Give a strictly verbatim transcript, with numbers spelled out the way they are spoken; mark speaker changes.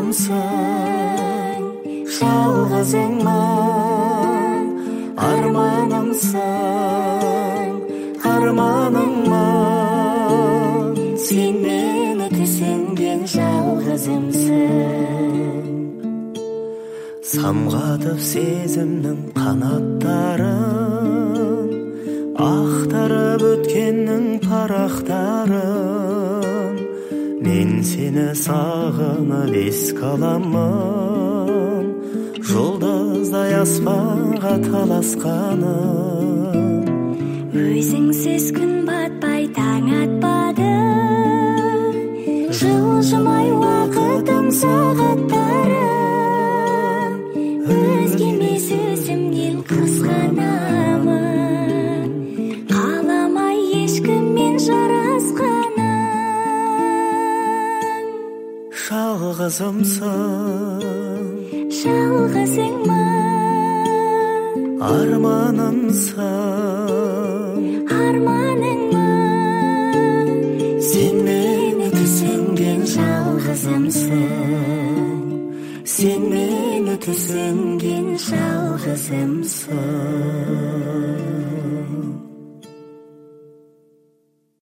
Speaker 1: жалғызымсың, жалғызыңмын, арманымсың, арманыңмын, сен мені түсінген жалғызымсың. Самғатып сезімнің қанаттарын, ақтарып өткеннің парақтарын, мен сені сағынып еске аламын, жұлдыздай аспанға таласқаным.
Speaker 2: Өзіңсіз күн батпай таң атпады, жылжымай уақытым сағаттарым, өзгеме сөзімнен қызғанамын, қаламай ешкіммен жарасқанын.
Speaker 1: Жалғызымсың,
Speaker 2: жалғызыңмын,
Speaker 1: арманымсың,
Speaker 2: арманыңмын,
Speaker 1: сен мені түсінген жалғызымсың, сен мені түсінген жалғызымсың.